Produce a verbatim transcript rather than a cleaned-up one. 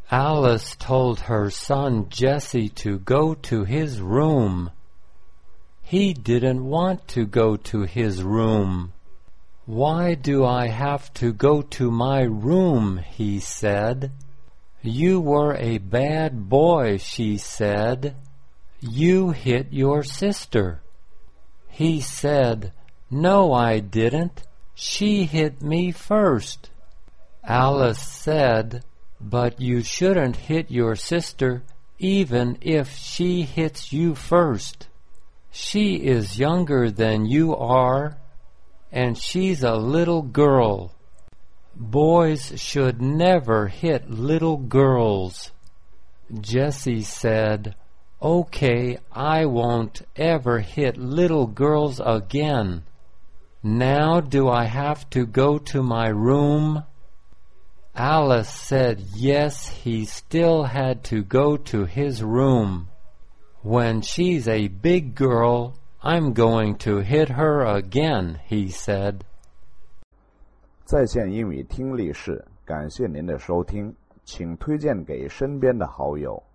Alice told her son Jesse to go to his room. He didn't want to go to his room. "Why do I have to go to my room?" he said. "You were a bad boy," she said. "You hit your sister." He said, "No, I didn't. She hit me first." Alice said, "But you shouldn't hit your sister even if she hits you first. She is younger than you are, and she's a little girl. Boys should never hit little girls." Jesse said, "Okay, I won't ever hit little girls again. Now do I have to go to my room?" Alice said yes, he still had to go to his room. "When she's a big girl, I'm going to hit her again," he said. 在线英语听力室，感谢您的收听，请推荐给身边的好友。